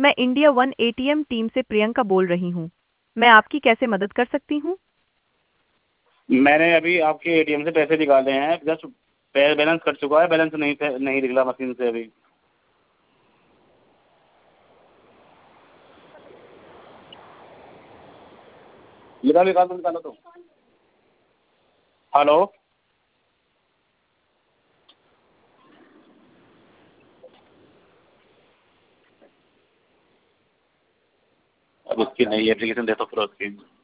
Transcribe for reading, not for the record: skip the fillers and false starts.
मैं India one ATM team से प्रियंका बोल रही हूँ। मैं आपकी कैसे मदद कर सकती हूँ? मैंने अभी आपके एटीएम से पैसे निकाले हैं, जस्ट बैलेंस कट चुका है, बैलेंस नहीं निकला मशीन से अभी। निकालो तो। हेलो, अब उसकी नई एप्लीकेशन दे दो फिर उसकी।